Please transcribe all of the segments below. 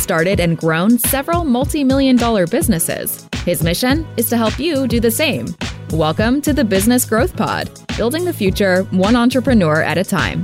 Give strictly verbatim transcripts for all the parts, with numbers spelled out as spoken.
started and grown several multi-million dollar businesses. His mission is to help you do the same. Welcome to the Business Growth Pod, building the future one entrepreneur at a time.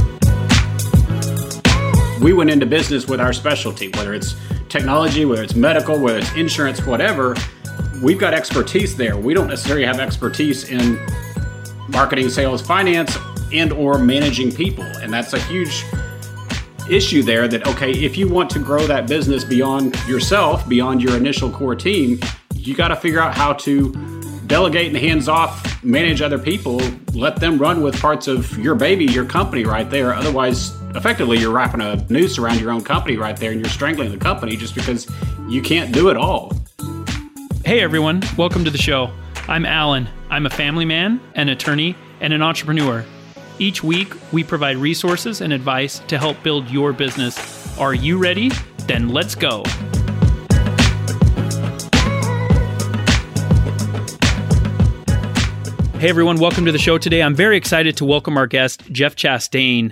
We went into business with our specialty, whether it's technology, whether it's medical, whether it's insurance, whatever. We've got expertise there. We don't necessarily have expertise in marketing, sales, finance, and or managing people. And that's a huge issue there that, okay, if you want to grow that business beyond yourself, beyond your initial core team, you got to figure out how to delegate and hands off, manage other people, let them run with parts of your baby, your company right there. Otherwise, effectively, you're wrapping a noose around your own company right there and you're strangling the company just because you can't do it all. Hey everyone, welcome to the show. I'm Alan. I'm a family man, an attorney, and an entrepreneur. Each week, we provide resources and advice to help build your business. Are you ready? Then let's go. Hey everyone, welcome to the show today. I'm very excited to welcome our guest, Jeff Chastain.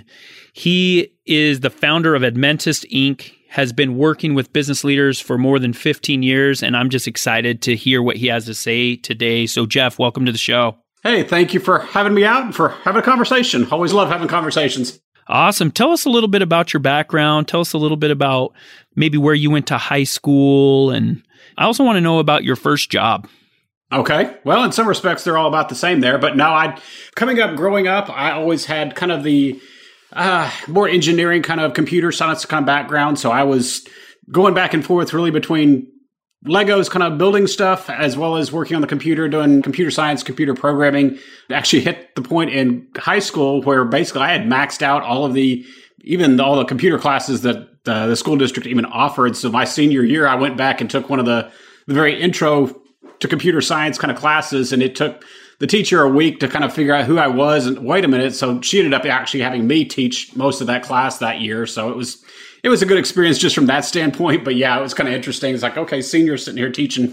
He is the founder of Admentist Incorporated, has been working with business leaders for more than fifteen years, and I'm just excited to hear what he has to say today. So Jeff, welcome to the show. Hey, thank you for having me out and for having a conversation. Always love having conversations. Awesome. Tell us a little bit about your background. Tell us a little bit about maybe where you went to high school, and I also want to know about your first job. Okay. Well, in some respects, they're all about the same there. But no, I coming up, growing up, I always had kind of the uh, more engineering kind of computer science kind of background. So I was going back and forth really between Legos kind of building stuff as well as working on the computer, doing computer science, computer programming. I actually hit the point in high school where basically I had maxed out all of the, even all the computer classes that uh, the school district even offered. So my senior year, I went back and took one of the, the very intro to computer science kind of classes, and it took the teacher a week to kind of figure out who I was. And wait a minute, so she ended up actually having me teach most of that class that year. So it was it was a good experience just from that standpoint. But yeah, it was kind of interesting. It's like, okay, seniors sitting here teaching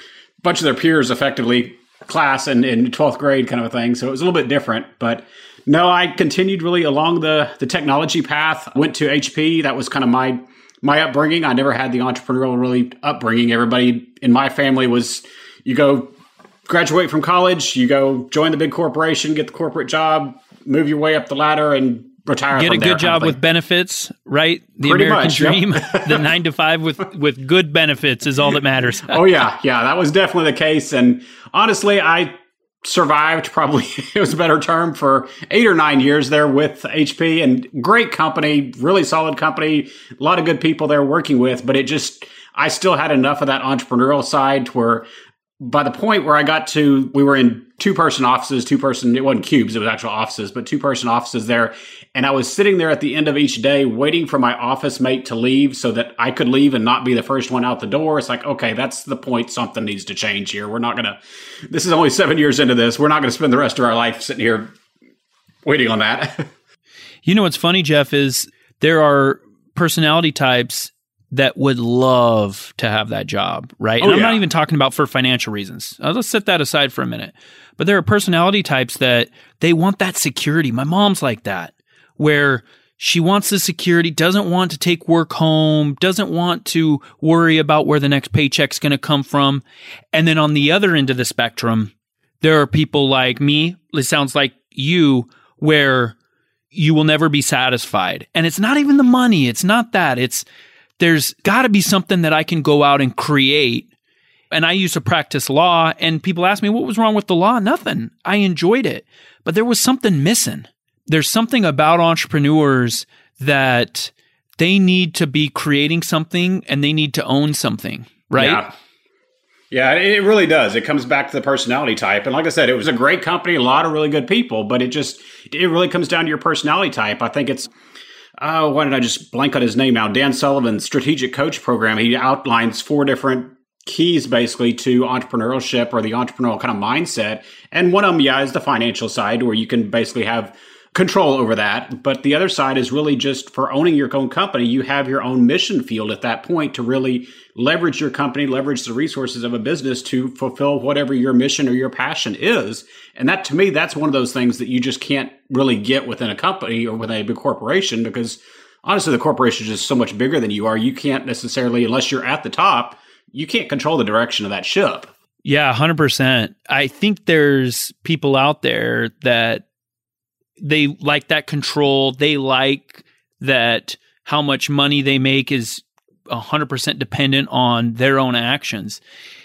a bunch of their peers effectively class in, in twelfth grade kind of a thing. So it was a little bit different. But no, I continued really along the the technology path. Went to H P. That was kind of my my upbringing. I never had the entrepreneurial really upbringing. Everybody in my family was, you go graduate from college, you go join the big corporation, get the corporate job, move your way up the ladder, and retire. Get from a there, good job with benefits, right? The Pretty American much, dream. Yep. The nine to five with, with good benefits is all that matters. Oh, yeah. Yeah, that was definitely the case. And honestly, I survived, probably it was a better term, for eight or nine years there with H P, and great company, really solid company, a lot of good people there working with. But it just, I still had enough of that entrepreneurial side to where by the point where I got to, we were in two-person offices, two-person, it wasn't cubes, it was actual offices, but two-person offices there. And I was sitting there at the end of each day waiting for my office mate to leave so that I could leave and not be the first one out the door. It's like, okay, that's the point. Something needs to change here. We're not going to, this is only seven years into this. We're not going to spend the rest of our life sitting here waiting on that. You know what's funny, Jeff, is there are personality types that would love to have that job, right? And oh, I'm yeah. not even talking about for financial reasons. Uh, let's set that aside for a minute. But there are personality types that they want that security. My mom's like that, where she wants the security, doesn't want to take work home, doesn't want to worry about where the next paycheck's going to come from. And then on the other end of the spectrum, there are people like me, it sounds like you, where you will never be satisfied. And it's not even the money. It's not that. It's there's got to be something that I can go out and create. And I used to practice law, and people ask me, what was wrong with the law? Nothing. I enjoyed it. But there was something missing. There's something about entrepreneurs that they need to be creating something and they need to own something, right? Yeah. Yeah, it really does. It comes back to the personality type. And like I said, it was a great company, a lot of really good people, but it just, it really comes down to your personality type. I think it's, oh, why did I just blank on his name now? Dan Sullivan's Strategic Coach Program. He outlines four different keys basically to entrepreneurship or the entrepreneurial kind of mindset. And one of them, yeah, is the financial side where you can basically have control over that. But the other side is really just for owning your own company. You have your own mission field at that point to really leverage your company, leverage the resources of a business to fulfill whatever your mission or your passion is. And that, to me, that's one of those things that you just can't really get within a company or within a big corporation, because honestly, the corporation is just so much bigger than you are. You can't necessarily, unless you're at the top, you can't control the direction of that ship. Yeah, one hundred percent. I think there's people out there that they like that control. They like that how much money they make is one hundred percent dependent on their own actions.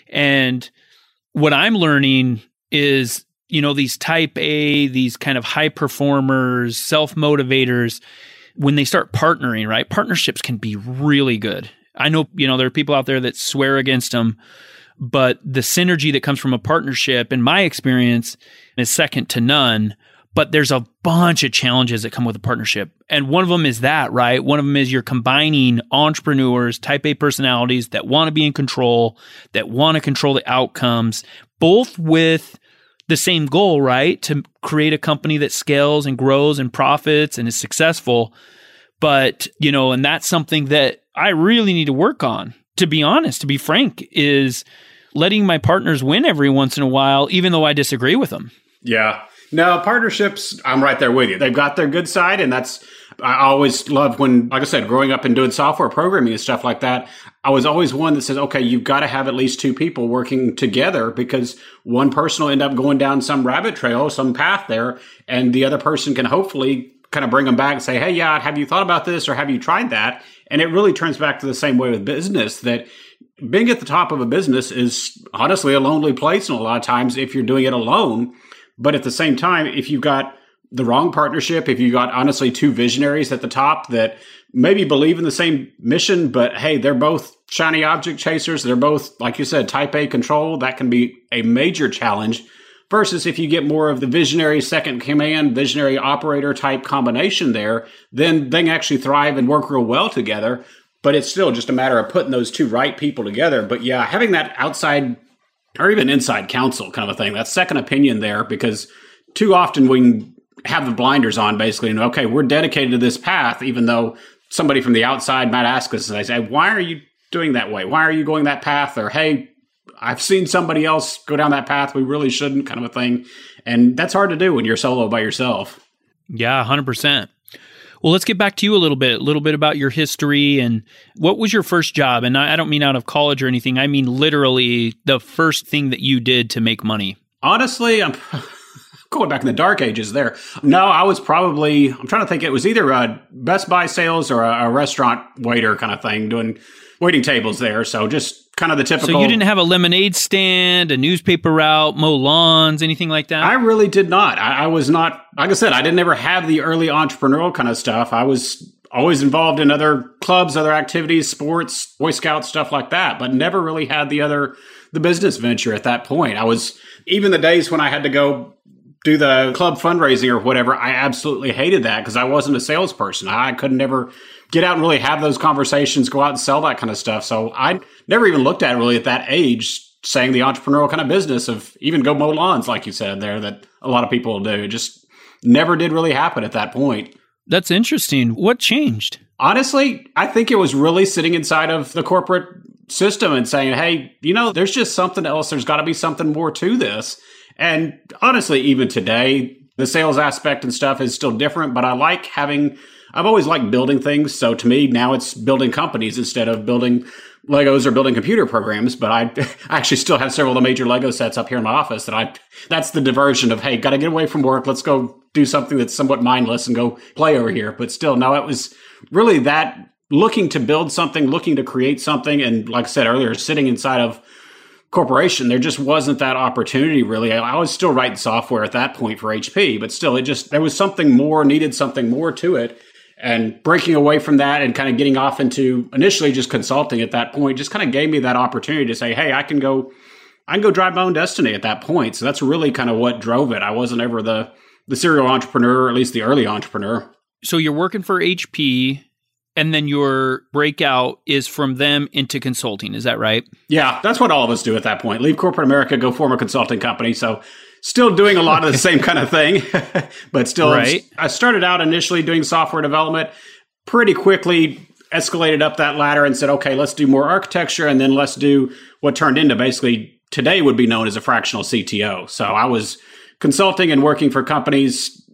And what I'm learning is, you know, these type A, these kind of high performers, self-motivators, when they start partnering, right? Partnerships can be really good. I know, you know, there are people out there that swear against them, but the synergy that comes from a partnership, in my experience, is second to none. But there's a bunch of challenges that come with a partnership. And one of them is that, right? One of them is you're combining entrepreneurs, type A personalities that want to be in control, that want to control the outcomes, both with the same goal, right? To create a company that scales and grows and profits and is successful. But, you know, and that's something that I really need to work on, to be honest, to be frank, is letting my partners win every once in a while, even though I disagree with them. Yeah. No, partnerships, I'm right there with you. They've got their good side, and that's, I always love when, like I said, growing up and doing software programming and stuff like that, I was always one that says, okay, you've got to have at least two people working together, because one person will end up going down some rabbit trail, some path there, and the other person can hopefully kind of bring them back and say, hey, yeah, have you thought about this, or have you tried that? And it really turns back to the same way with business, that being at the top of a business is honestly a lonely place, and a lot of times if you're doing it alone. But at the same time, if you've got the wrong partnership, if you've got honestly two visionaries at the top that maybe believe in the same mission, but hey, they're both shiny object chasers, they're both, like you said, type A control, that can be a major challenge. Versus if you get more of the visionary second command, visionary operator type combination there, then they can actually thrive and work real well together. But it's still just a matter of putting those two right people together. But yeah, having that outside or even inside counsel kind of a thing, that second opinion there, because too often we can have the blinders on basically, and okay, we're dedicated to this path, even though somebody from the outside might ask us, and they say, why are you doing that way? Why are you going that path? Or, hey, I've seen somebody else go down that path, we really shouldn't, kind of a thing. And that's hard to do when you're solo by yourself. Yeah, one hundred percent. Well, let's get back to you a little bit, a little bit about your history and what was your first job? And I don't mean out of college or anything. I mean literally the first thing that you did to make money. Honestly, I'm going back in the dark ages there. No, I was probably, I'm trying to think, it was either a Best Buy sales or a, a restaurant waiter kind of thing, doing waiting tables there. So just kind of the typical. So you didn't have a lemonade stand, a newspaper route, mow lawns, anything like that? I really did not. I, I was not, like I said, I didn't ever have the early entrepreneurial kind of stuff. I was always involved in other clubs, other activities, sports, Boy Scouts, stuff like that, but never really had the other, the business venture at that point. I was, even the days when I had to go do the club fundraising or whatever, I absolutely hated that because I wasn't a salesperson. I couldn't ever get out and really have those conversations, go out and sell that kind of stuff. So I never even looked at it really at that age, saying the entrepreneurial kind of business of even go mow lawns, like you said there, that a lot of people do. It just never did really happen at that point. That's interesting. What changed? Honestly, I think it was really sitting inside of the corporate system and saying, hey, you know, there's just something else. There's got to be something more to this. And honestly, even today, the sales aspect and stuff is still different, but I like having, I've always liked building things. So to me, now it's building companies instead of building Legos or building computer programs. But I, I actually still have several of the major Lego sets up here in my office that I, that's the diversion of, hey, got to get away from work. Let's go do something that's somewhat mindless and go play over here. But still, no, it was really that looking to build something, looking to create something. And like I said earlier, sitting inside of corporation, there just wasn't that opportunity really. I was still writing software at that point for H P, but still it just, there was something more, needed something more to it. And breaking away from that and kind of getting off into initially just consulting at that point just kind of gave me that opportunity to say, hey, I can go, I can go drive my own destiny at that point. So that's really kind of what drove it. I wasn't ever the, the serial entrepreneur, or at least the early entrepreneur. So you're working for H P. And then your breakout is from them into consulting. Is that right? Yeah, that's what all of us do at that point. Leave corporate America, go form a consulting company. So still doing a lot of the same kind of thing, but still, right. I started out initially doing software development, pretty quickly escalated up that ladder and said, okay, let's do more architecture. And then let's do what turned into basically today would be known as a fractional C T O. So I was consulting and working for companies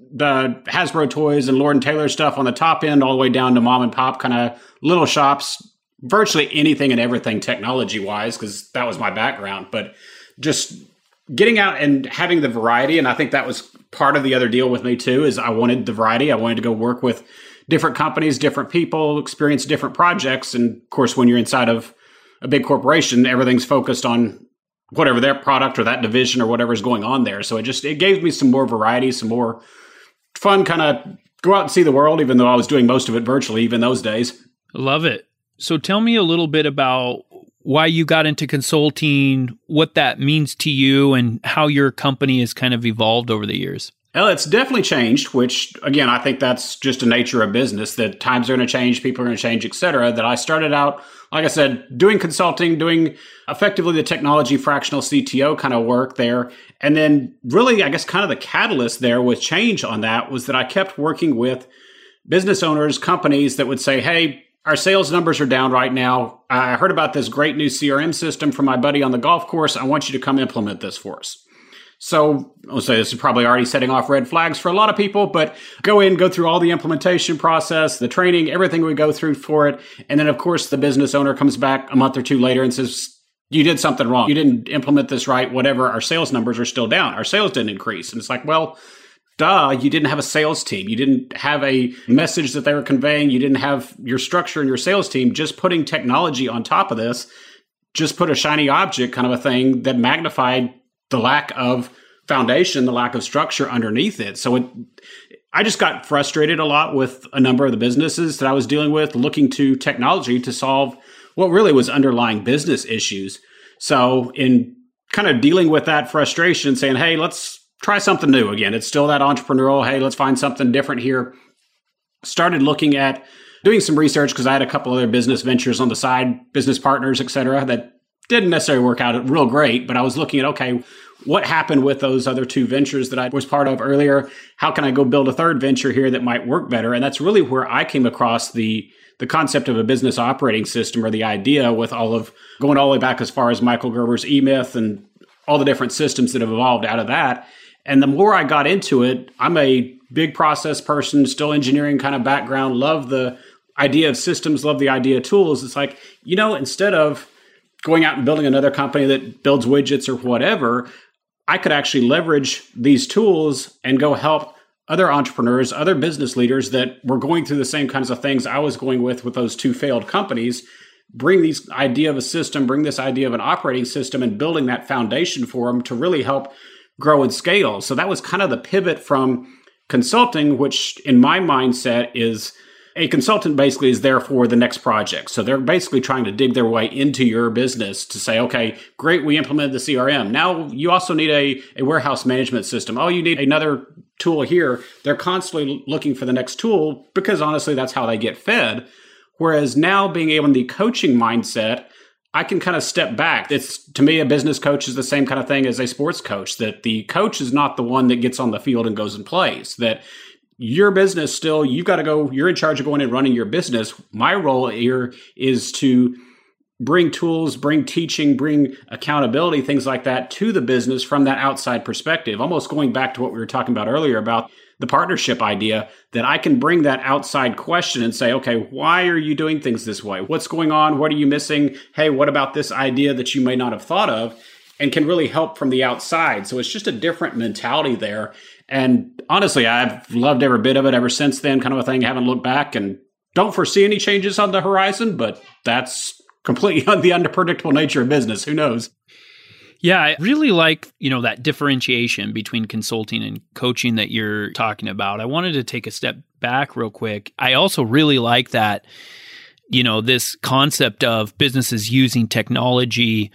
the Hasbro toys and Lord and Taylor stuff on the top end, all the way down to mom and pop kind of little shops, virtually anything and everything technology wise, because that was my background. But just getting out and having the variety. And I think that was part of the other deal with me too, is I wanted the variety. I wanted to go work with different companies, different people, experience different projects. And of course, when you're inside of a big corporation, everything's focused on whatever their product or that division or whatever's going on there. So it just, it gave me some more variety, some more fun, kind of go out and see the world, even though I was doing most of it virtually, even those days. Love it. So tell me a little bit about why you got into consulting, what that means to you, and how your company has kind of evolved over the years. Well, it's definitely changed, which, again, I think that's just the nature of business, that times are going to change, people are going to change, et cetera. That I started out, like I said, doing consulting, doing effectively the technology fractional C T O kind of work there. And then really, I guess, kind of the catalyst there with change on that was that I kept working with business owners, companies that would say, hey, our sales numbers are down right now. I heard about this great new C R M system from my buddy on the golf course. I want you to come implement this for us. So I'll say this is probably already setting off red flags for a lot of people, but go in, go through all the implementation process, the training, everything we go through for it. And then, of course, the business owner comes back a month or two later and says, you did something wrong. You didn't implement this right, whatever. Our sales numbers are still down. Our sales didn't increase. And it's like, well, duh, you didn't have a sales team. You didn't have a message that they were conveying. You didn't have your structure and your sales team. Just putting technology on top of this, just put a shiny object kind of a thing that magnified the lack of foundation, the lack of structure underneath it. So it, I just got frustrated a lot with a number of the businesses that I was dealing with, looking to technology to solve what really was underlying business issues. So in kind of dealing with that frustration, saying, hey, let's try something new again. It's still that entrepreneurial, hey, let's find something different here. Started looking at doing some research because I had a couple other business ventures on the side, business partners, et cetera, that didn't necessarily work out real great, but I was looking at, okay, what happened with those other two ventures that I was part of earlier? How can I go build a third venture here that might work better? And that's really where I came across the the concept of a business operating system, or the idea with all of going all the way back as far as Michael Gerber's eMyth and all the different systems that have evolved out of that. And the more I got into it, I'm a big process person, still engineering kind of background, love the idea of systems, love the idea of tools. It's like, you know, instead of going out and building another company that builds widgets or whatever, I could actually leverage these tools and go help other entrepreneurs, other business leaders that were going through the same kinds of things I was going with with those two failed companies, bring this idea of a system, bring this idea of an operating system and building that foundation for them to really help grow and scale. So that was kind of the pivot from consulting, which in my mindset is a consultant basically is there for the next project. So they're basically trying to dig their way into your business to say, okay, great, we implemented the C R M. Now you also need a, a warehouse management system. Oh, you need another tool here. They're constantly looking for the next tool because honestly, that's how they get fed. Whereas now being able in the coaching mindset, I can kind of step back. It's, to me, a business coach is the same kind of thing as a sports coach, that the coach is not the one that gets on the field and goes and plays, that your business still, you've got to go, you're in charge of going and running your business. My role here is to bring tools, bring teaching, bring accountability, things like that to the business from that outside perspective. Almost going back to what we were talking about earlier about the partnership idea, that I can bring that outside question and say, okay, why are you doing things this way? What's going on? What are you missing? Hey, what about this idea that you may not have thought of? And can really help from the outside. So it's just a different mentality there. And honestly, I've loved every bit of it ever since then, kind of a thing. Haven't looked back and don't foresee any changes on the horizon, but that's completely on the unpredictable nature of business. Who knows? Yeah, I really like, you know, that differentiation between consulting and coaching that you're talking about. I wanted to take a step back real quick. I also really like that, you know, this concept of businesses using technology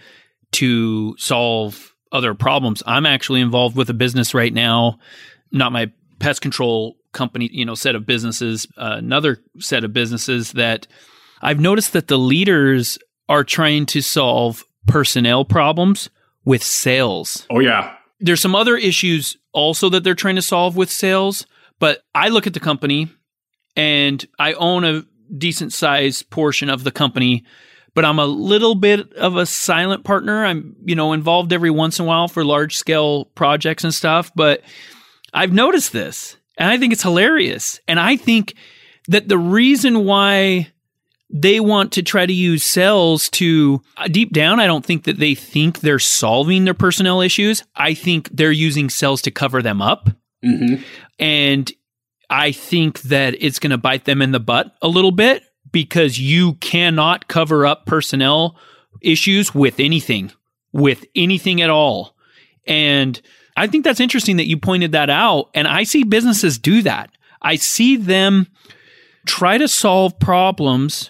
to solve other problems. I'm actually involved with a business right now, not my pest control company, you know, set of businesses, uh, another set of businesses that I've noticed that the leaders are trying to solve personnel problems with sales. Oh, yeah. There's some other issues also that they're trying to solve with sales, but I look at the company and I own a decent sized portion of the company, but I'm a little bit of a silent partner. I'm, you know, involved every once in a while for large scale projects and stuff, but I've noticed this. And I think it's hilarious. And I think that the reason why they want to try to use sales to, deep down, I don't think that they think they're solving their personnel issues. I think they're using sales to cover them up. Mm-hmm. And I think that it's going to bite them in the butt a little bit because you cannot cover up personnel issues with anything, with anything at all. And I think that's interesting that you pointed that out. And I see businesses do that. I see them try to solve problems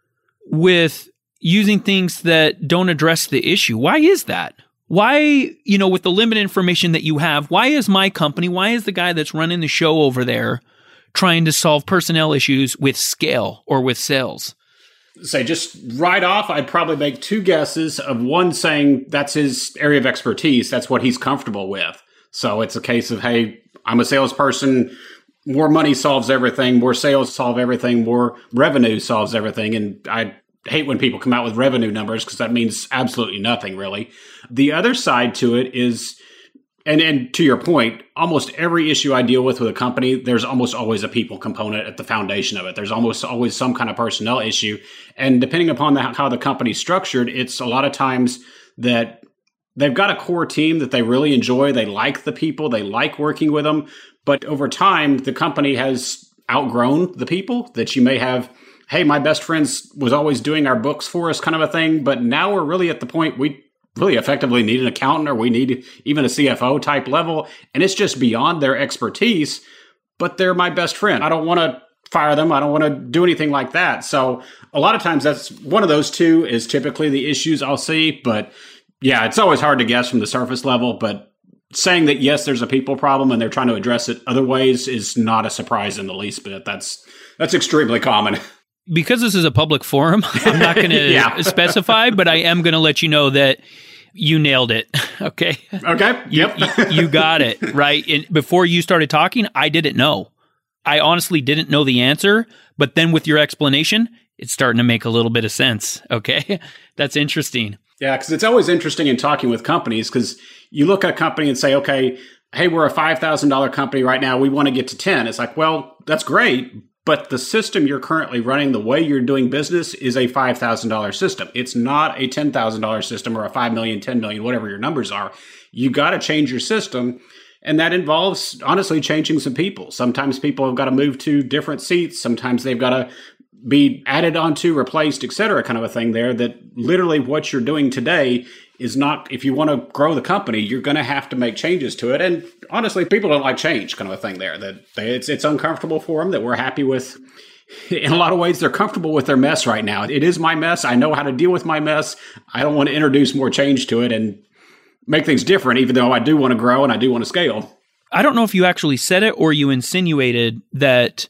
with using things that don't address the issue. Why is that? Why, you know, with the limited information that you have, why is my company, why is the guy that's running the show over there trying to solve personnel issues with scale or with sales? Say, just right off, I'd probably make two guesses of one saying that's his area of expertise. That's what he's comfortable with. So it's a case of, hey, I'm a salesperson. More money solves everything. More sales solve everything. More revenue solves everything. And I hate when people come out with revenue numbers because that means absolutely nothing, really. The other side to it is, and, and to your point, almost every issue I deal with with a company, there's almost always a people component at the foundation of it. There's almost always some kind of personnel issue. And depending upon the, how the company's structured, it's a lot of times that they've got a core team that they really enjoy. They like the people. They like working with them. But over time, the company has outgrown the people that you may have. Hey, my best friend was always doing our books for us kind of a thing. But now we're really at the point we really effectively need an accountant or we need even a C F O type level. And it's just beyond their expertise, but they're my best friend. I don't want to fire them. I don't want to do anything like that. So a lot of times that's one of those two is typically the issues I'll see. But yeah, it's always hard to guess from the surface level. But saying that, yes, there's a people problem and they're trying to address it other ways is not a surprise in the least bit. That's that's extremely common. Because this is a public forum, I'm not going to yeah. specify, but I am going to let you know that you nailed it. Okay. Okay. Yep. you, you got it. Right. And before you started talking, I didn't know. I honestly didn't know the answer. But then with your explanation, it's starting to make a little bit of sense. Okay. That's interesting. Yeah. Because it's always interesting in talking with companies because you look at a company and say, okay, hey, we're a five thousand dollars company right now. We want to get to ten. It's like, well, that's great. But the system you're currently running, the way you're doing business is a five thousand dollars system. It's not a ten thousand dollars system or a five million dollars, ten million dollars, whatever your numbers are. You got to change your system. And that involves, honestly, changing some people. Sometimes people have got to move to different seats. Sometimes they've got to be added onto, replaced, et cetera, kind of a thing there that literally what you're doing today is not, if you want to grow the company, you're going to have to make changes to it. And honestly, people don't like change kind of a thing there, that they, it's, it's uncomfortable for them, that we're happy with. In a lot of ways, they're comfortable with their mess right now. It is my mess. I know how to deal with my mess. I don't want to introduce more change to it and make things different, even though I do want to grow and I do want to scale. I don't know if you actually said it or you insinuated that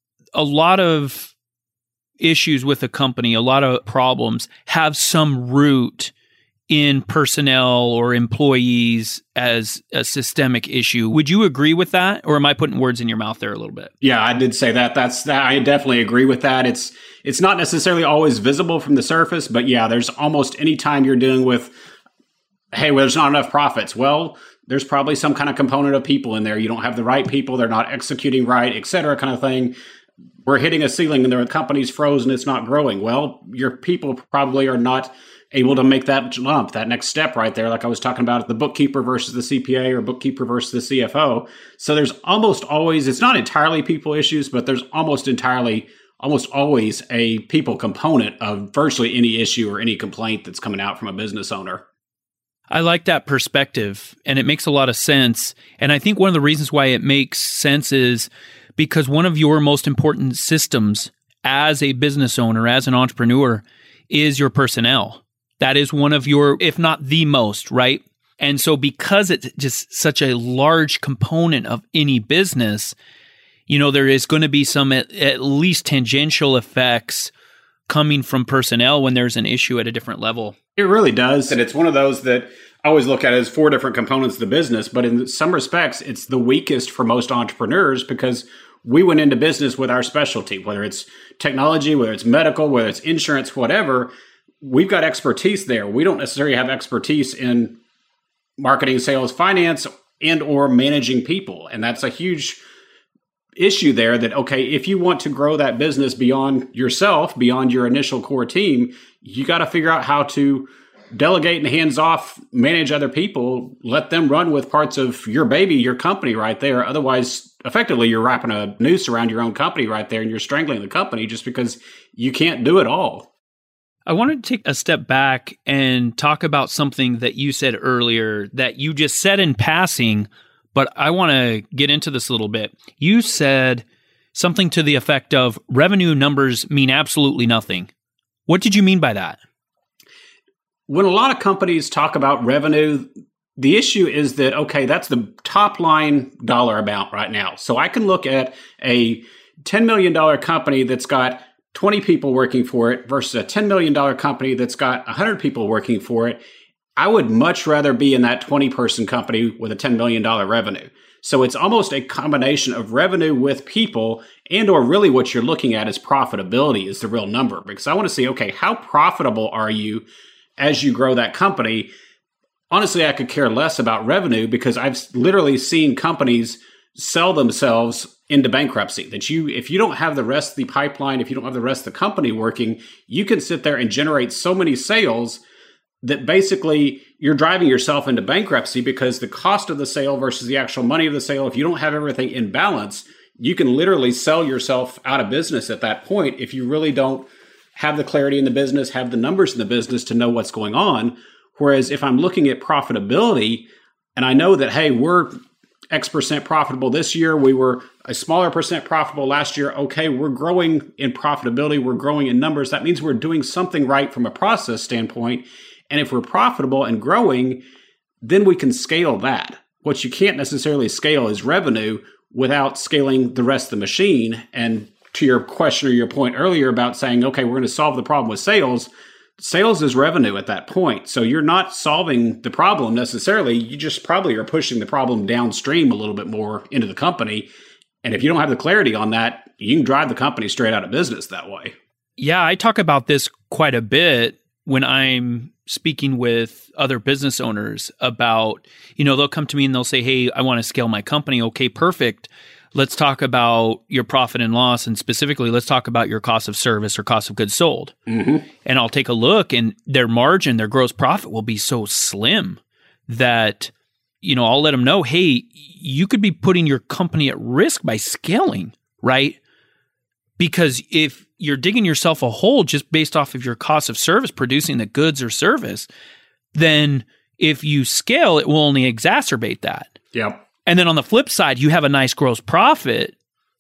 a lot of issues with a company, a lot of problems have some root in personnel or employees as a systemic issue. Would you agree with that? Or am I putting words in your mouth there a little bit? Yeah, I did say that. That's that. I definitely agree with that. It's it's not necessarily always visible from the surface, but yeah, there's almost any time you're dealing with, hey, well, there's not enough profits. Well, there's probably some kind of component of people in there. You don't have the right people. They're not executing right, et cetera, kind of thing. We're hitting a ceiling and the company's frozen. It's not growing. Well, your people probably are not able to make that jump, that next step right there, like I was talking about, the bookkeeper versus the C P A or bookkeeper versus the C F O. So there's almost always, it's not entirely people issues, but there's almost entirely, almost always a people component of virtually any issue or any complaint that's coming out from a business owner. I like that perspective, and it makes a lot of sense. And I think one of the reasons why it makes sense is because one of your most important systems as a business owner, as an entrepreneur, is your personnel. That is one of your, if not the most, right? And so because it's just such a large component of any business, you know, there is going to be some at, at least tangential effects coming from personnel when there's an issue at a different level. It really does. And it's one of those that I always look at as four different components of the business. But in some respects, it's the weakest for most entrepreneurs because we went into business with our specialty, whether it's technology, whether it's medical, whether it's insurance, whatever. We've got expertise there. We don't necessarily have expertise in marketing, sales, finance, and or managing people. And that's a huge issue there that, okay, if you want to grow that business beyond yourself, beyond your initial core team, you got to figure out how to delegate and hands off, manage other people, let them run with parts of your baby, your company right there. Otherwise, effectively, you're wrapping a noose around your own company right there and you're strangling the company just because you can't do it all. I wanted to take a step back and talk about something that you said earlier that you just said in passing, but I want to get into this a little bit. You said something to the effect of revenue numbers mean absolutely nothing. What did you mean by that? When a lot of companies talk about revenue, the issue is that, okay, that's the top line dollar amount right now. So I can look at a ten million dollars company that's got twenty people working for it versus a ten million dollars company that's got one hundred people working for it. I would much rather be in that twenty person company with a ten million dollars revenue. So it's almost a combination of revenue with people, and or really what you're looking at is profitability is the real number. Because I want to see, okay, how profitable are you as you grow that company? Honestly, I could care less about revenue because I've literally seen companies sell themselves into bankruptcy. That you, if you don't have the rest of the pipeline, if you don't have the rest of the company working, you can sit there and generate so many sales that basically you're driving yourself into bankruptcy because the cost of the sale versus the actual money of the sale, if you don't have everything in balance, you can literally sell yourself out of business at that point if you really don't have the clarity in the business, have the numbers in the business to know what's going on. Whereas if I'm looking at profitability and I know that, hey, we're X percent profitable this year, we were a smaller percent profitable last year. Okay, we're growing in profitability, we're growing in numbers. That means we're doing something right from a process standpoint. And if we're profitable and growing, then we can scale that. What you can't necessarily scale is revenue without scaling the rest of the machine. And to your question or your point earlier about saying, okay, we're going to solve the problem with sales, sales is revenue at that point. So you're not solving the problem necessarily. You just probably are pushing the problem downstream a little bit more into the company. And if you don't have the clarity on that, you can drive the company straight out of business that way. Yeah, I talk about this quite a bit when I'm speaking with other business owners about, you know, they'll come to me and they'll say, hey, I want to scale my company. Okay, perfect. Let's talk about your profit and loss. And specifically, let's talk about your cost of service or cost of goods sold. Mm-hmm. And I'll take a look and their margin, their gross profit will be so slim that, you know, I'll let them know, hey, you could be putting your company at risk by scaling, right? Because if you're digging yourself a hole just based off of your cost of service, producing the goods or service, then if you scale, it will only exacerbate that. Yep. And then on the flip side, you have a nice gross profit,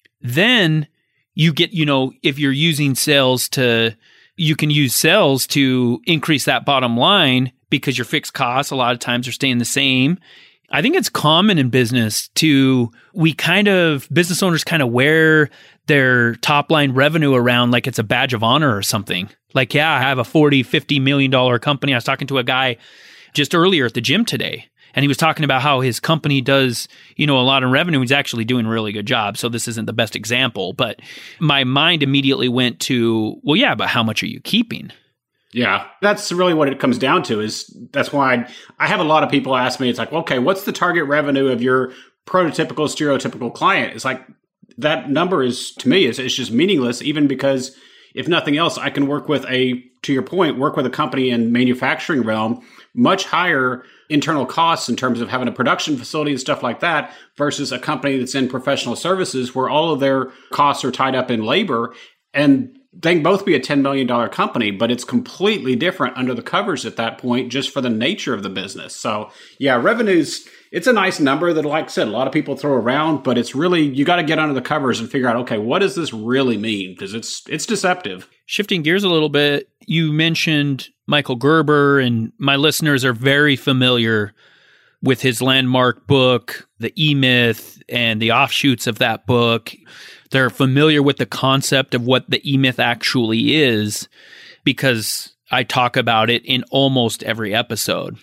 then you get, you know, if you're using sales to, you can use sales to increase that bottom line because your fixed costs a lot of times are staying the same. I think it's common in business to, we kind of, business owners kind of wear their top line revenue around like it's a badge of honor or something. Like, yeah, I have a forty, fifty million dollars company. I was talking to a guy just earlier at the gym today, and he was talking about how his company does, you know, a lot of revenue. He's actually doing a really good job. So this isn't the best example, but my mind immediately went to, well, yeah, but how much are you keeping? Yeah, that's really what it comes down to. Is that's why I, I have a lot of people ask me, it's like, okay, what's the target revenue of your prototypical, stereotypical client? It's like, that number is, to me, is it's just meaningless, even because if nothing else, I can work with a, to your point, work with a company in manufacturing realm, much higher internal costs in terms of having a production facility and stuff like that versus a company that's in professional services where all of their costs are tied up in labor. And they can both be a ten million dollars company, but it's completely different under the covers at that point, just for the nature of the business. So yeah, revenues, it's a nice number that, like I said, a lot of people throw around, but it's really, you got to get under the covers and figure out, okay, what does this really mean? Because it's it's deceptive. Shifting gears a little bit, you mentioned Michael Gerber, and my listeners are very familiar with his landmark book, The E-Myth, and the offshoots of that book. They're familiar with the concept of what the E-Myth actually is because I talk about it in almost every episode.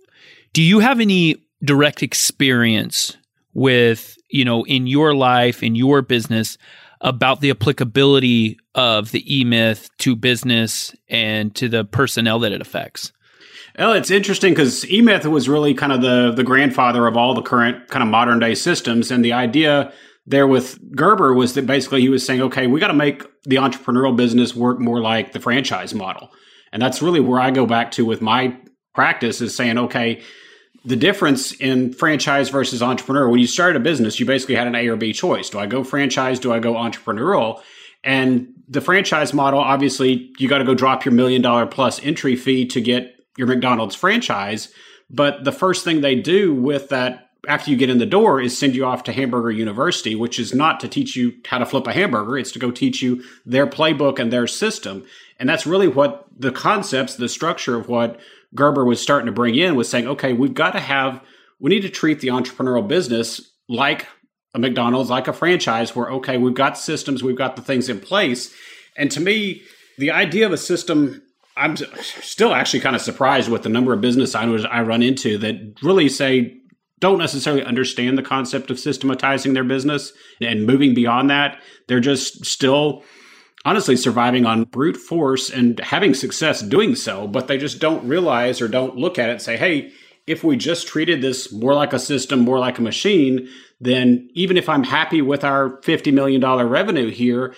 Do you have any direct experience with, you know, in your life, in your business, about the applicability of the E-Myth to business and to the personnel that it affects? Well, it's interesting because E-Myth was really kind of the, the grandfather of all the current kind of modern day systems. And the idea there with Gerber was that basically he was saying, okay, we got to make the entrepreneurial business work more like the franchise model. And that's really where I go back to with my practice is saying, okay, the difference in franchise versus entrepreneur, when you started a business, you basically had an A or B choice. Do I go franchise? Do I go entrepreneurial? And the franchise model, obviously, you got to go drop your million dollar plus entry fee to get your McDonald's franchise. But the first thing they do with that after you get in the door is send you off to Hamburger University, which is not to teach you how to flip a hamburger. It's to go teach you their playbook and their system. And that's really what the concepts, the structure of what Gerber was starting to bring in was saying, okay, we've got to have, we need to treat the entrepreneurial business like a McDonald's, like a franchise where, okay, we've got systems, we've got the things in place. And to me, the idea of a system, I'm still actually kind of surprised with the number of business owners I run into that really say, don't necessarily understand the concept of systematizing their business and moving beyond that. They're just still honestly surviving on brute force and having success doing so, but they just don't realize or don't look at it and say, hey, if we just treated this more like a system, more like a machine, then even if I'm happy with our fifty million dollars revenue here,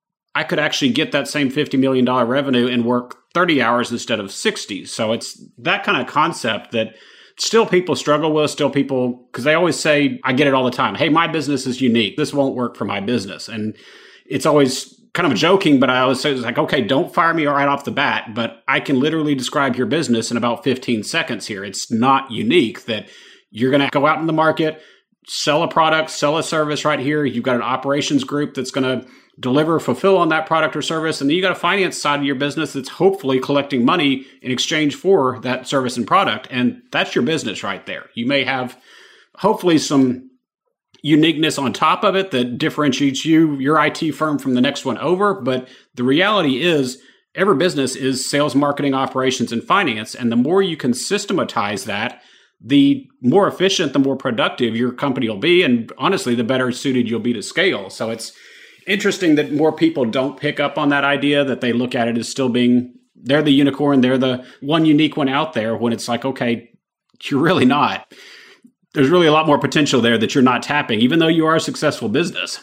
I could actually get that same fifty million dollars revenue and work thirty hours instead of sixty. So it's that kind of concept that still people struggle with, still people, because they always say, I get it all the time, hey, my business is unique. This won't work for my business. And it's always kind of joking, but I always say, it's like, okay, don't fire me right off the bat, but I can literally describe your business in about fifteen seconds here. It's not unique that you're going to go out in the market, sell a product, sell a service right here. You've got an operations group that's going to deliver, fulfill on that product or service. And then you got a finance side of your business that's hopefully collecting money in exchange for that service and product. And that's your business right there. You may have hopefully some uniqueness on top of it that differentiates you, your I T firm from the next one over. But the reality is every business is sales, marketing, operations, and finance. And the more you can systematize that, the more efficient, the more productive your company will be. And honestly, the better suited you'll be to scale. So it's interesting that more people don't pick up on that idea, that they look at it as still being, they're the unicorn, they're the one unique one out there, when it's like, okay, you're really not. There's really a lot more potential there that you're not tapping, even though you are a successful business.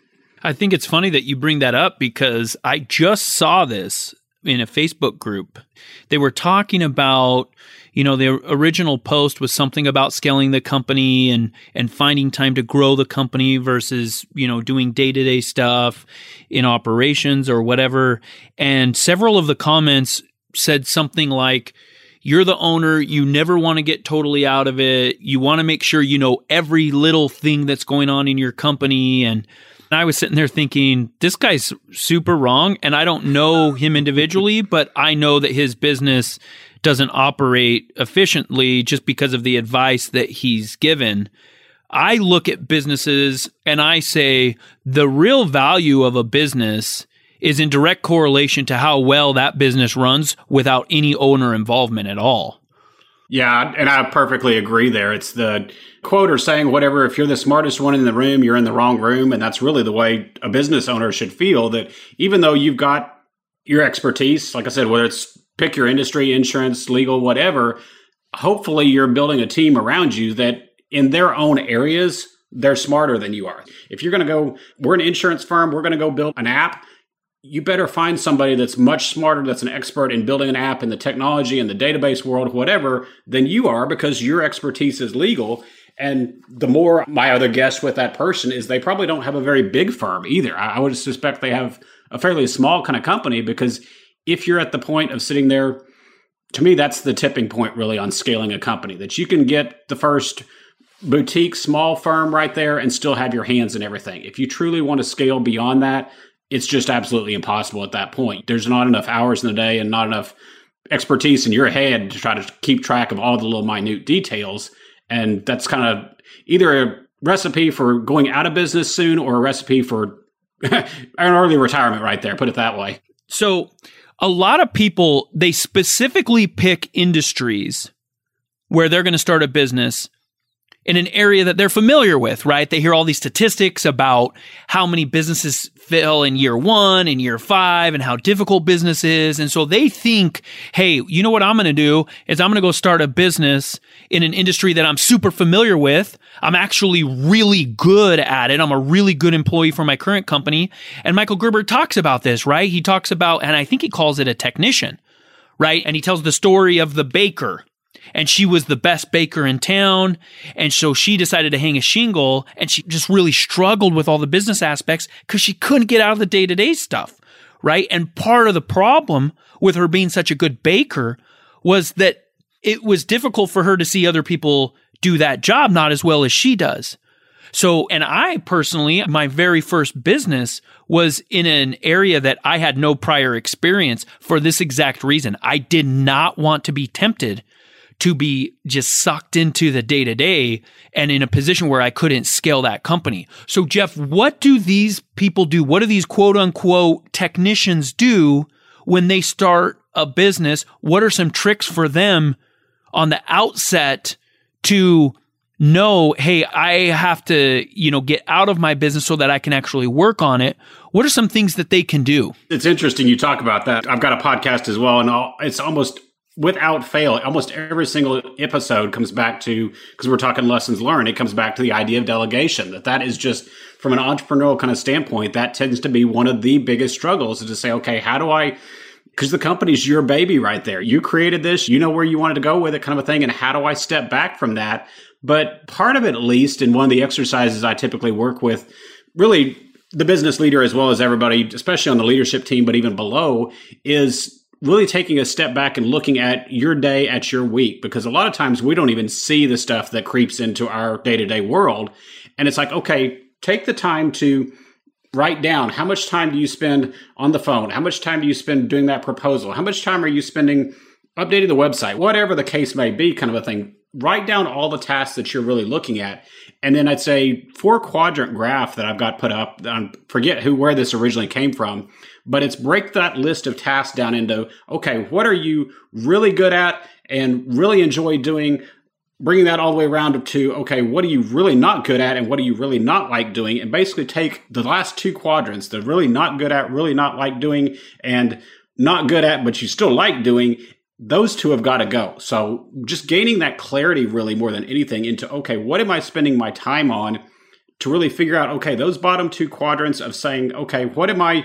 I think it's funny that you bring that up because I just saw this in a Facebook group. They were talking about, you know, the original post was something about scaling the company and and finding time to grow the company versus, you know, doing day-to-day stuff in operations or whatever. And several of the comments said something like, you're the owner, you never want to get totally out of it. You want to make sure you know every little thing that's going on in your company. And I was sitting there thinking, this guy's super wrong. And I don't know him individually, but I know that his business doesn't operate efficiently just because of the advice that he's given. I look at businesses and I say the real value of a business is in direct correlation to how well that business runs without any owner involvement at all. Yeah, and I perfectly agree there. It's the quote or saying whatever, if you're the smartest one in the room, you're in the wrong room. And that's really the way a business owner should feel, that even though you've got your expertise, like I said, whether it's pick your industry, insurance, legal, whatever, hopefully you're building a team around you that in their own areas, they're smarter than you are. If you're going to go, we're an insurance firm, we're going to go build an app, you better find somebody that's much smarter, that's an expert in building an app in the technology and the database world, whatever, than you are, because your expertise is legal. And the more my other guess with that person is they probably don't have a very big firm either. I would suspect they have a fairly small kind of company, because if you're at the point of sitting there, to me, that's the tipping point really on scaling a company, that you can get the first boutique small firm right there and still have your hands in everything. If you truly want to scale beyond that, it's just absolutely impossible at that point. There's not enough hours in the day and not enough expertise in your head to try to keep track of all the little minute details. And that's kind of either a recipe for going out of business soon or a recipe for an early retirement right there, put it that way. So a lot of people, they specifically pick industries where they're going to start a business in an area that they're familiar with, right? They hear all these statistics about how many businesses fail in year one, in year five, and how difficult business is. And so they think, hey, you know what I'm going to do is I'm going to go start a business in an industry that I'm super familiar with. I'm actually really good at it. I'm a really good employee for my current company. And Michael Gerber talks about this, right? He talks about, and I think he calls it a technician, right? And he tells the story of the baker. And she was the best baker in town. And so she decided to hang a shingle, and she just really struggled with all the business aspects because she couldn't get out of the day-to-day stuff, right? And part of the problem with her being such a good baker was that it was difficult for her to see other people do that job not as well as she does. So, and I personally, my very first business was in an area that I had no prior experience for this exact reason. I did not want to be tempted to be just sucked into the day-to-day and in a position where I couldn't scale that company. So Jeff, what do these people do? What do these quote-unquote technicians do when they start a business? What are some tricks for them on the outset to know, hey, I have to, you know, get out of my business so that I can actually work on it? What are some things that they can do? It's interesting you talk about that. I've got a podcast as well, and I'll, it's almost without fail, almost every single episode comes back to, because we're talking lessons learned, it comes back to the idea of delegation. That that is just, from an entrepreneurial kind of standpoint, that tends to be one of the biggest struggles, is to say, okay, how do I, because the company's your baby right there. You created this, you know where you wanted to go with it, kind of a thing, and how do I step back from that? But part of it, at least, in one of the exercises I typically work with, really the business leader as well as everybody, especially on the leadership team, but even below, is really taking a step back and looking at your day, at your week, because a lot of times we don't even see the stuff that creeps into our day-to-day world. And it's like, okay, take the time to write down, how much time do you spend on the phone? How much time do you spend doing that proposal? How much time are you spending updating the website? Whatever the case may be, kind of a thing. Write down all the tasks that you're really looking at. And then I'd say four quadrant graph that I've got put up. I forget who, where this originally came from, but it's break that list of tasks down into, okay, what are you really good at and really enjoy doing? Bringing that all the way around to, okay, what are you really not good at and what do you really not like doing? And basically take the last two quadrants, the really not good at, really not like doing, and not good at, but you still like doing. Those two have got to go. So just gaining that clarity really more than anything into, okay, what am I spending my time on to really figure out, okay, those bottom two quadrants of saying, okay, what am I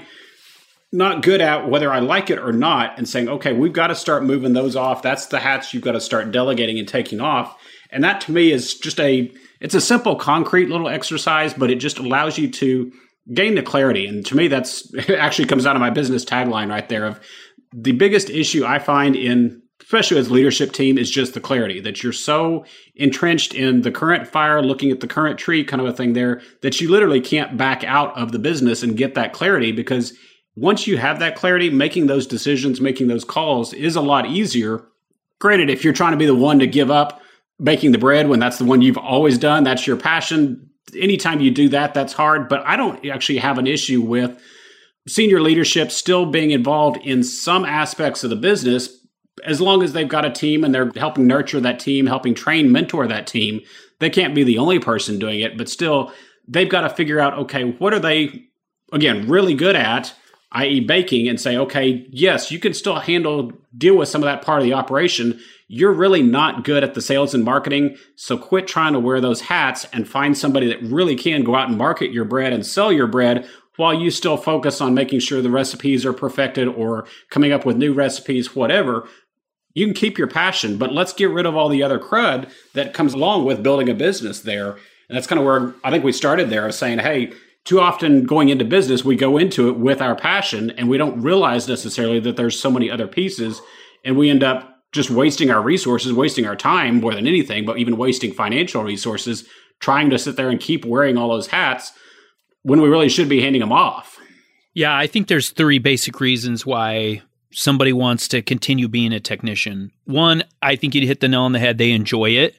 not good at, whether I like it or not, and saying, okay, we've got to start moving those off. That's the hats you've got to start delegating and taking off. And that to me is just a, it's a simple, concrete little exercise, but it just allows you to gain the clarity. And to me, that's it actually comes out of my business tagline right there of the biggest issue I find in, especially as leadership team, is just the clarity that you're so entrenched in the current fire, looking at the current tree kind of a thing there, that you literally can't back out of the business and get that clarity, because once you have that clarity, making those decisions, making those calls is a lot easier. Granted, if you're trying to be the one to give up baking the bread when that's the one you've always done, that's your passion. Anytime you do that, that's hard. But I don't actually have an issue with senior leadership still being involved in some aspects of the business, as long as they've got a team and they're helping nurture that team, helping train, mentor that team. They can't be the only person doing it, but still they've got to figure out, okay, what are they, again, really good at, that is baking, and say, okay, yes, you can still handle, deal with some of that part of the operation. You're really not good at the sales and marketing, so quit trying to wear those hats and find somebody that really can go out and market your bread and sell your bread while you still focus on making sure the recipes are perfected or coming up with new recipes, whatever. You can keep your passion, but let's get rid of all the other crud that comes along with building a business there. And that's kind of where I think we started there, of saying, hey, too often going into business, we go into it with our passion and we don't realize necessarily that there's so many other pieces, and we end up just wasting our resources, wasting our time more than anything, but even wasting financial resources trying to sit there and keep wearing all those hats when we really should be handing them off. Yeah, I think there's three basic reasons why somebody wants to continue being a technician. One, I think you hit the nail on the head. They enjoy it.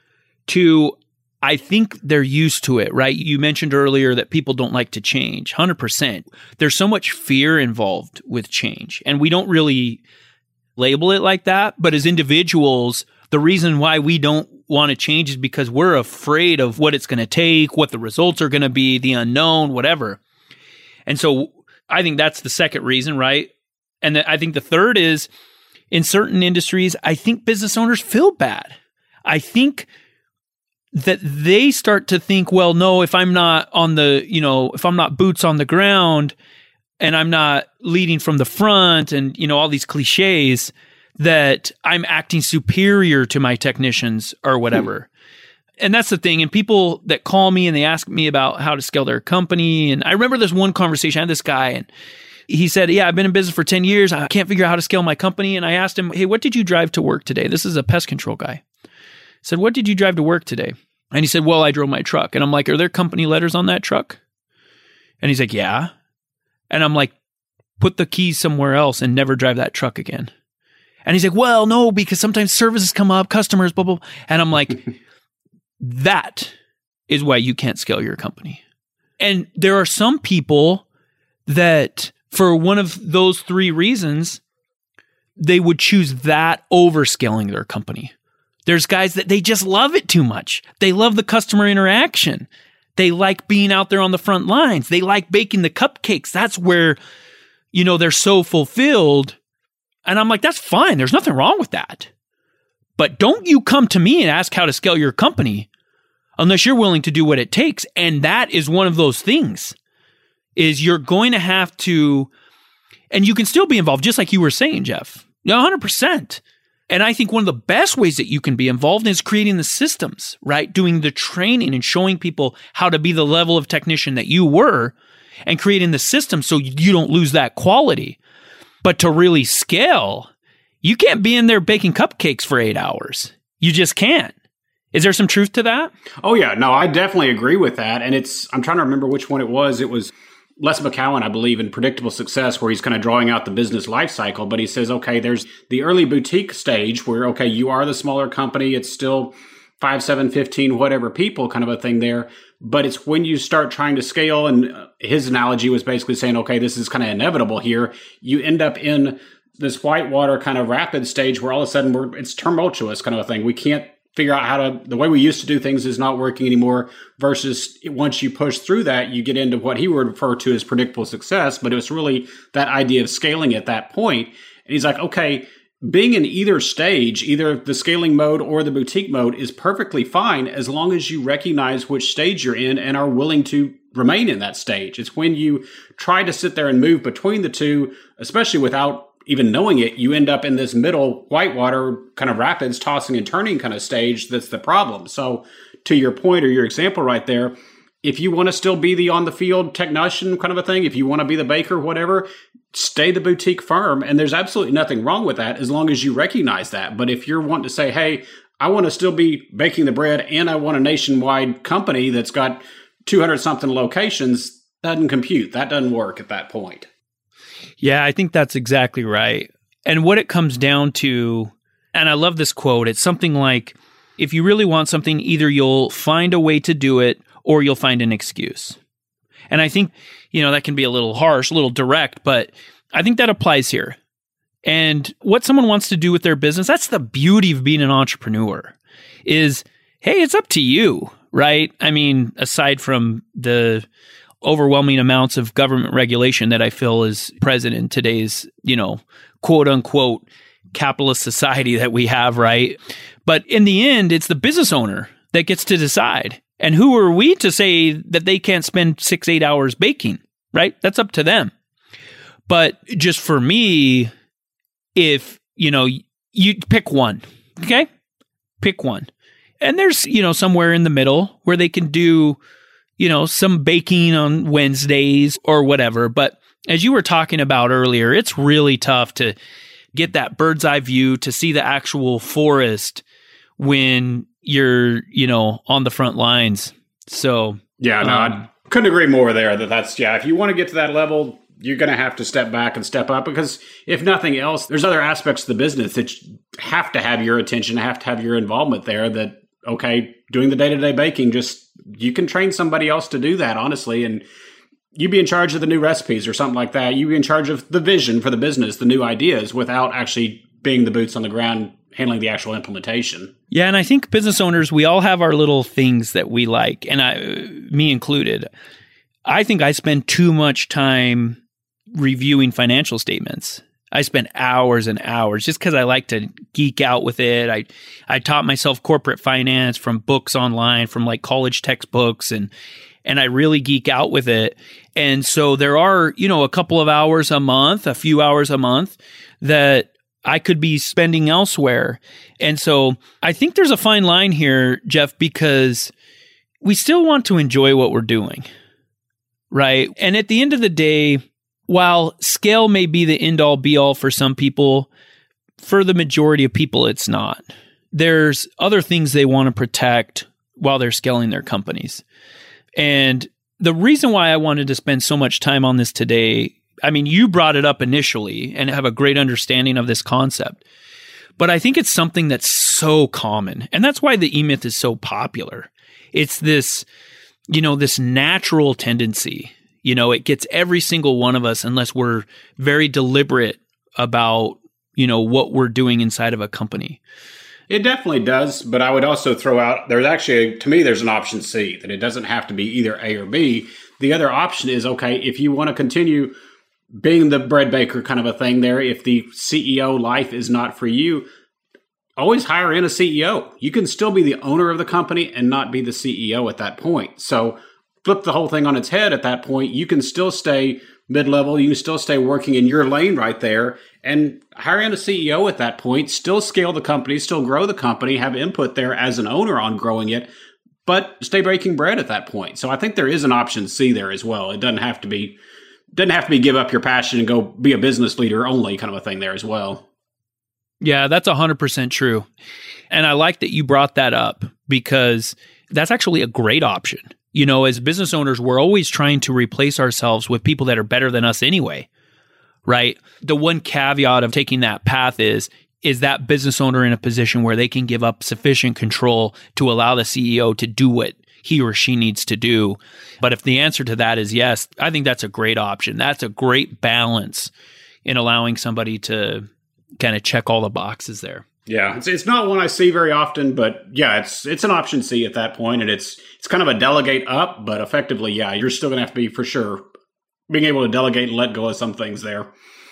Two, I think they're used to it, right? You mentioned earlier that people don't like to change. one hundred percent. There's so much fear involved with change, and we don't really label it like that. But as individuals, the reason why we don't want to change is because we're afraid of what it's going to take, what the results are going to be, the unknown, whatever. And so I think that's the second reason, right? And the, I think the third is in certain industries, I think business owners feel bad. I think that they start to think, well, no, if I'm not on the, you know, if I'm not boots on the ground and I'm not leading from the front and, you know, all these cliches, that I'm acting superior to my technicians or whatever. Hmm. And that's the thing. And people that call me and they ask me about how to scale their company. And I remember this one conversation, I had this guy and he said, yeah, I've been in business for ten years. I can't figure out how to scale my company. And I asked him, hey, what did you drive to work today? This is a pest control guy. I said, what did you drive to work today? And he said, well, I drove my truck. And I'm like, are there company letters on that truck? And he's like, yeah. And I'm like, put the keys somewhere else and never drive that truck again. And he's like, well, no, because sometimes services come up, customers, blah, blah, blah. And I'm like, that is why you can't scale your company. And there are some people that for one of those three reasons, they would choose that over scaling their company. There's guys that they just love it too much. They love the customer interaction. They like being out there on the front lines. They like baking the cupcakes. That's where, you know, they're so fulfilled. And I'm like, that's fine. There's nothing wrong with that. But don't you come to me and ask how to scale your company unless you're willing to do what it takes. And that is one of those things, is you're going to have to, and you can still be involved, just like you were saying, Jeff, one hundred percent. And I think one of the best ways that you can be involved is creating the systems, right? Doing the training and showing people how to be the level of technician that you were and creating the system so you don't lose that quality. But to really scale, you can't be in there baking cupcakes for eight hours. You just can't. Is there some truth to that? Oh, yeah. No, I definitely agree with that. And it's, I'm trying to remember which one it was. It was Les McCowan, I believe, in Predictable Success, where he's kind of drawing out the business life cycle. But he says, okay, there's the early boutique stage where, okay, you are the smaller company. It's still five, seven, fifteen, whatever people kind of a thing there. But it's when you start trying to scale, and his analogy was basically saying, okay, this is kind of inevitable here. You end up in this whitewater kind of rapid stage where all of a sudden we're, it's tumultuous kind of a thing. We can't figure out how to, the way we used to do things is not working anymore, versus once you push through that, you get into what he would refer to as predictable success. But it was really that idea of scaling at that point. And he's like, okay, being in either stage, either the scaling mode or the boutique mode, is perfectly fine as long as you recognize which stage you're in and are willing to remain in that stage. It's when you try to sit there and move between the two, especially without even knowing it, you end up in this middle whitewater kind of rapids tossing and turning kind of stage. That's the problem. So to your point or your example right there, if you want to still be the on the field technician kind of a thing, if you want to be the baker, whatever, stay the boutique firm. And there's absolutely nothing wrong with that as long as you recognize that. But if you're wanting to say, hey, I want to still be baking the bread and I want a nationwide company that's got two hundred something locations, doesn't compute. That doesn't work at that point. Yeah, I think that's exactly right. And what it comes down to, and I love this quote, it's something like, if you really want something, either you'll find a way to do it or you'll find an excuse. And I think, you know, that can be a little harsh, a little direct, but I think that applies here. And what someone wants to do with their business, that's the beauty of being an entrepreneur, is, hey, it's up to you, right? I mean, aside from the overwhelming amounts of government regulation that I feel is present in today's, you know, quote unquote, capitalist society that we have, right? But in the end, it's the business owner that gets to decide. And who are we to say that they can't spend six, eight hours baking, right? That's up to them. But just for me, if, you know, you pick one, okay? Pick one. And there's, you know, somewhere in the middle where they can do, you know, some baking on Wednesdays or whatever. But as you were talking about earlier, it's really tough to get that bird's eye view, to see the actual forest when you're, you know, on the front lines. So, yeah, no, um, I couldn't agree more there. That that's, yeah, if you want to get to that level, you're going to have to step back and step up, because if nothing else, there's other aspects of the business that have to have your attention, have to have your involvement there. That, okay, doing the day-to-day baking, just, you can train somebody else to do that, honestly, and you be in charge of the new recipes or something like that. You be in charge of the vision for the business, the new ideas, without actually being the boots on the ground handling the actual implementation. Yeah, and I think business owners, we all have our little things that we like, and I, me included. I think I spend too much time reviewing financial statements. I spend hours and hours just because I like to geek out with it. I I taught myself corporate finance from books online, from like college textbooks, and and I really geek out with it. And so there are, you know, a couple of hours a month, a few hours a month that I could be spending elsewhere. And so I think there's a fine line here, Jeff, because we still want to enjoy what we're doing, right? And at the end of the day, while scale may be the end-all be-all for some people, for the majority of people, it's not. There's other things they want to protect while they're scaling their companies. And the reason why I wanted to spend so much time on this today, I mean, you brought it up initially and have a great understanding of this concept, but I think it's something that's so common. And that's why the E-Myth is so popular. It's this, you know, this natural tendency. You know, it gets every single one of us unless we're very deliberate about, you know, what we're doing inside of a company. It definitely does, but I would also throw out, there's actually, to me, there's an option C, that it doesn't have to be either A or B. The other option is, okay, if you want to continue being the bread baker kind of a thing there, if the C E O life is not for you, always hire in a C E O. You can still be the owner of the company and not be the C E O at that point. So flip the whole thing on its head at that point. You can still stay mid-level. You can still stay working in your lane right there and hire in a C E O at that point, still scale the company, still grow the company, have input there as an owner on growing it, but stay breaking bread at that point. So I think there is an option C there as well. It doesn't have to be, doesn't have to be give up your passion and go be a business leader only kind of a thing there as well. Yeah, that's one hundred percent true. And I like that you brought that up because that's actually a great option. You know, as business owners, we're always trying to replace ourselves with people that are better than us anyway, right? The one caveat of taking that path is, is that business owner in a position where they can give up sufficient control to allow the C E O to do what he or she needs to do. But if the answer to that is yes, I think that's a great option. That's a great balance in allowing somebody to kind of check all the boxes there. Yeah, it's it's not one I see very often, but yeah, it's it's an option C at that point, and it's it's kind of a delegate up, but effectively, yeah, you're still going to have to be, for sure, being able to delegate and let go of some things there.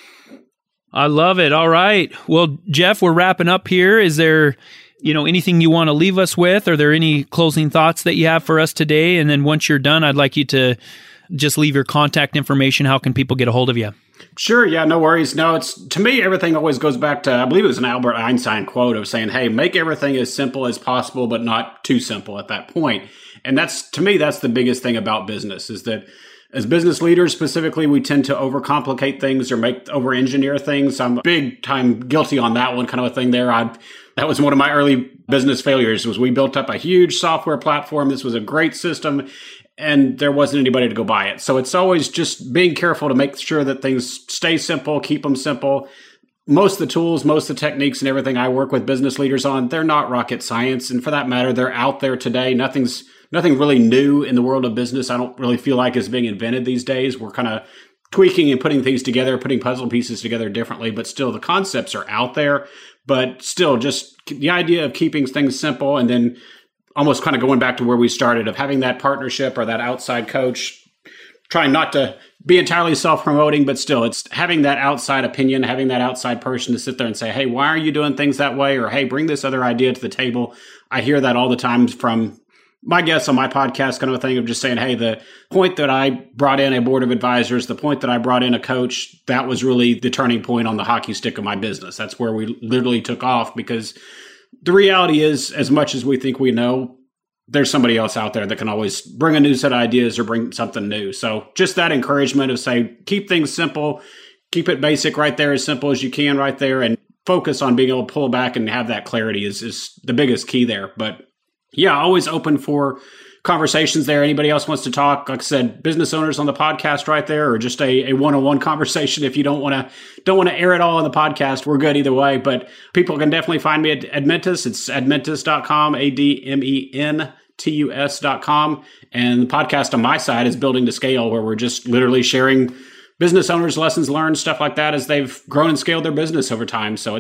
I love it. All right. Well, Jeff, we're wrapping up here. Is there, you know, anything you want to leave us with? Are there any closing thoughts that you have for us today? And then once you're done, I'd like you to just leave your contact information. How can people get a hold of you? Sure. Yeah, no worries. No, it's, to me, everything always goes back to, I believe it was an Albert Einstein quote of saying, hey, make everything as simple as possible, but not too simple at that point. And that's, to me, that's the biggest thing about business, is that as business leaders specifically, we tend to overcomplicate things or make over-engineer things. I'm big time guilty on that one kind of a thing there. I, that was one of my early business failures, was we built up a huge software platform. This was a great system, and there wasn't anybody to go buy it. So it's always just being careful to make sure that things stay simple, keep them simple. Most of the tools, most of the techniques and everything I work with business leaders on, they're not rocket science. And for that matter, they're out there today. Nothing's nothing really new in the world of business. I don't really feel like is being invented these days. We're kind of tweaking and putting things together, putting puzzle pieces together differently, but still the concepts are out there. But still, just the idea of keeping things simple, and then almost kind of going back to where we started, of having that partnership or that outside coach, trying not to be entirely self-promoting, but still it's having that outside opinion, having that outside person to sit there and say, hey, why are you doing things that way? Or, hey, bring this other idea to the table. I hear that all the time from my guests on my podcast, kind of a thing of just saying, hey, the point that I brought in a board of advisors, the point that I brought in a coach, that was really the turning point on the hockey stick of my business. That's where we literally took off, because the reality is, as much as we think we know, there's somebody else out there that can always bring a new set of ideas or bring something new. So just that encouragement of say, keep things simple, keep it basic right there, as simple as you can right there, and focus on being able to pull back and have that clarity is, is the biggest key there. But yeah, always open for conversations there. Anybody else wants to talk, like I said, business owners on the podcast right there, or just a, a one-on-one conversation. If you don't want to don't want to air it all on the podcast, we're good either way. But people can definitely find me at Admentus. It's admentus dot com, A D M E N T U S dot com. And the podcast on my side is Building to Scale, where we're just literally sharing business owners' lessons learned, stuff like that, as they've grown and scaled their business over time. So it's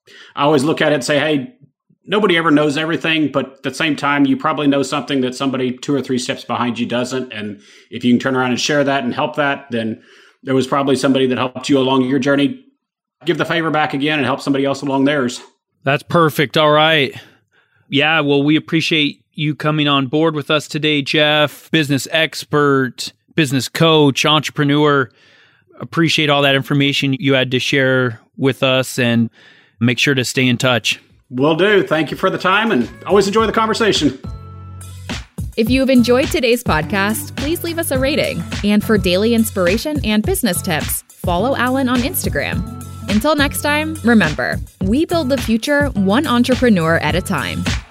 I always look at it and say, hey, nobody ever knows everything, but at the same time, you probably know something that somebody two or three steps behind you doesn't. And if you can turn around and share that and help that, then there was probably somebody that helped you along your journey. Give the favor back again and help somebody else along theirs. That's perfect. All right. Yeah, well, we appreciate you coming on board with us today, Jeff. Business expert, business coach, entrepreneur. Appreciate all that information you had to share with us, and make sure to stay in touch. Will do. Thank you for the time, and always enjoy the conversation. If you have enjoyed today's podcast, please leave us a rating. And for daily inspiration and business tips, follow Alan on Instagram. Until next time, remember, we build the future one entrepreneur at a time.